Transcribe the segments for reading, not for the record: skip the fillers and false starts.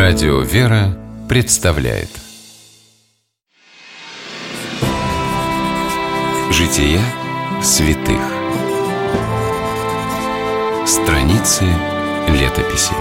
Радио «Вера» представляет Жития святых. Страницы летописи.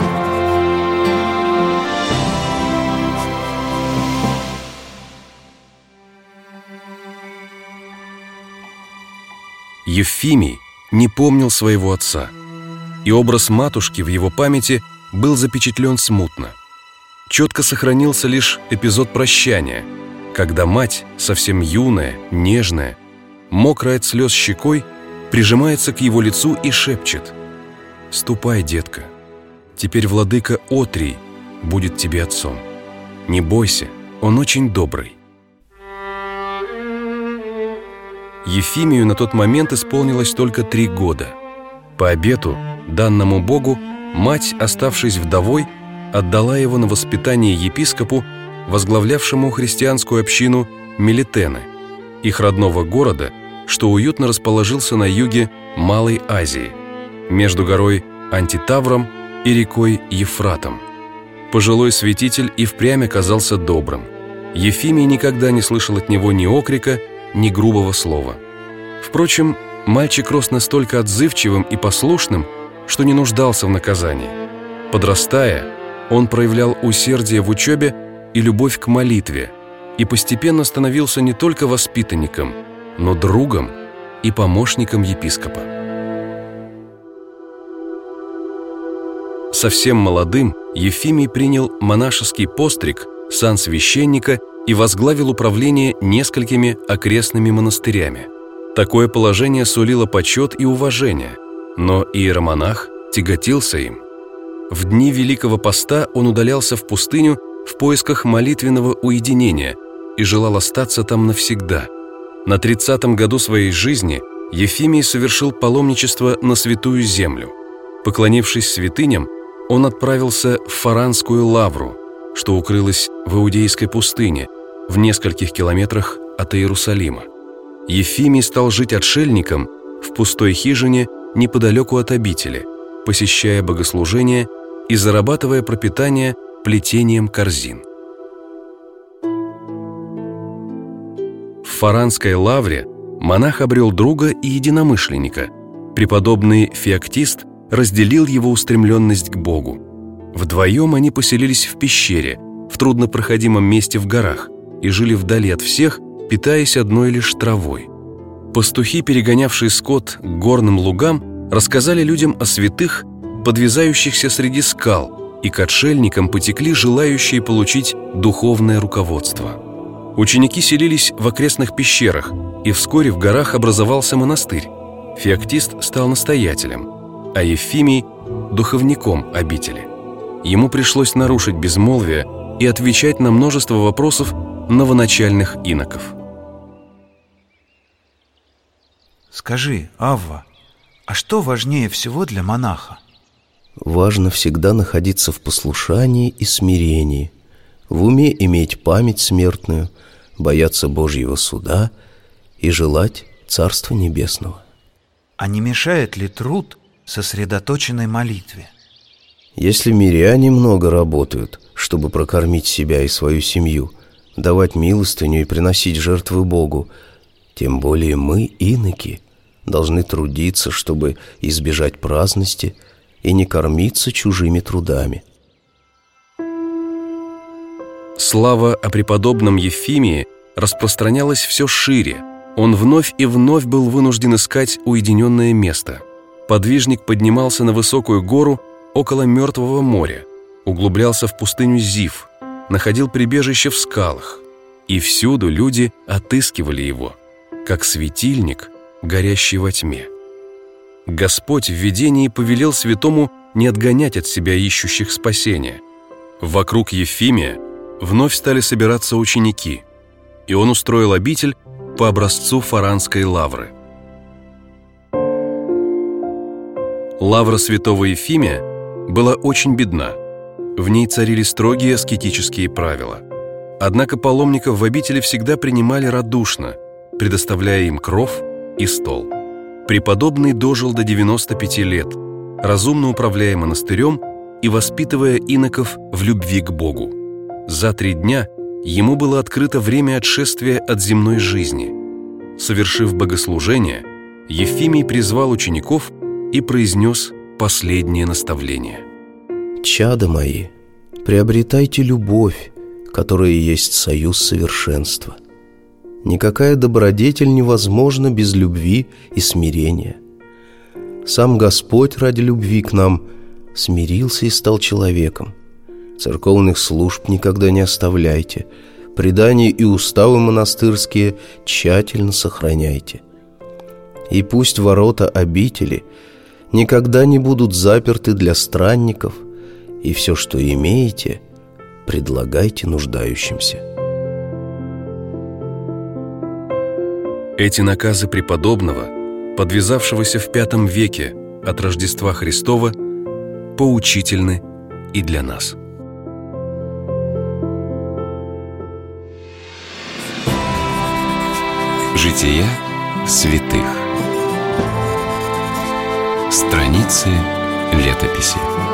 Евфимий не помнил своего отца, и образ матушки в его памяти был запечатлен смутно. Четко сохранился лишь эпизод прощания, когда мать, совсем юная, нежная, мокрая от слез щекой, прижимается к его лицу и шепчет: «Ступай, детка, теперь владыка Отрий будет тебе отцом. Не бойся, он очень добрый». Евфимию на тот момент исполнилось только 3 года. По обету, данному Богу, мать, оставшись вдовой, отдала его на воспитание епископу, возглавлявшему христианскую общину Мелитены, их родного города, что уютно расположился на юге Малой Азии, между горой Антитавром и рекой Ефратом. Пожилой святитель и впрямь оказался добрым. Евфимий никогда не слышал от него ни окрика, ни грубого слова. Впрочем, мальчик рос настолько отзывчивым и послушным, что не нуждался в наказании. Подрастая, он проявлял усердие в учебе и любовь к молитве, и постепенно становился не только воспитанником, но другом и помощником епископа. Совсем молодым Евфимий принял монашеский постриг, сан священника и возглавил управление несколькими окрестными монастырями. Такое положение сулило почет и уважение, но иеромонах тяготился им. В дни Великого Поста он удалялся в пустыню в поисках молитвенного уединения и желал остаться там навсегда. На 30-м году своей жизни Евфимий совершил паломничество на Святую Землю. Поклонившись святыням, он отправился в Фаранскую лавру, что укрылась в Иудейской пустыне, в нескольких километрах от Иерусалима. Евфимий стал жить отшельником в пустой хижине неподалеку от обители, посещая богослужения и зарабатывая пропитание плетением корзин. В Фаранской лавре монах обрел друга и единомышленника. Преподобный Феоктист разделил его устремленность к Богу. Вдвоем они поселились в пещере, в труднопроходимом месте в горах, и жили вдали от всех, питаясь одной лишь травой. Пастухи, перегонявшие скот к горным лугам, рассказали людям о святых, подвязающихся среди скал, и к отшельникам потекли желающие получить духовное руководство. Ученики селились в окрестных пещерах, и вскоре в горах образовался монастырь. Феоктист стал настоятелем, а Евфимий – духовником обители. Ему пришлось нарушить безмолвие и отвечать на множество вопросов новоначальных иноков. Скажи, Авва, а что важнее всего для монаха? Важно всегда находиться в послушании и смирении, в уме иметь память смертную, бояться Божьего суда и желать Царства Небесного. А не мешает ли труд сосредоточенной молитве? Если миряне много работают, чтобы прокормить себя и свою семью, давать милостыню и приносить жертвы Богу, тем более мы, иноки, должны трудиться, чтобы избежать праздности и не кормиться чужими трудами. Слава о преподобном Евфимии распространялась все шире. Он вновь и вновь был вынужден искать уединенное место. Подвижник поднимался на высокую гору около Мертвого моря, углублялся в пустыню Зив, находил прибежище в скалах, и всюду люди отыскивали его, как светильник, горящий во тьме. Господь в видении повелел святому не отгонять от себя ищущих спасения. Вокруг Евфимия вновь стали собираться ученики, и он устроил обитель по образцу Фаранской лавры. Лавра святого Евфимия была очень бедна. В ней царили строгие аскетические правила. Однако паломников в обители всегда принимали радушно, предоставляя им кров и стол. Преподобный дожил до 95 лет, разумно управляя монастырем и воспитывая иноков в любви к Богу. За 3 дня ему было открыто время отшествия от земной жизни. Совершив богослужение, Ефимий призвал учеников и произнес последнее наставление. «Чада мои, приобретайте любовь, которая есть союз совершенства. Никакая добродетель невозможна без любви и смирения. Сам Господь ради любви к нам смирился и стал человеком. Церковных служб никогда не оставляйте, предания и уставы монастырские тщательно сохраняйте. И пусть ворота обители никогда не будут заперты для странников, и все, что имеете, предлагайте нуждающимся». Эти наказы преподобного, подвязавшегося в V веке от Рождества Христова, поучительны и для нас. Жития святых. Страницы летописи.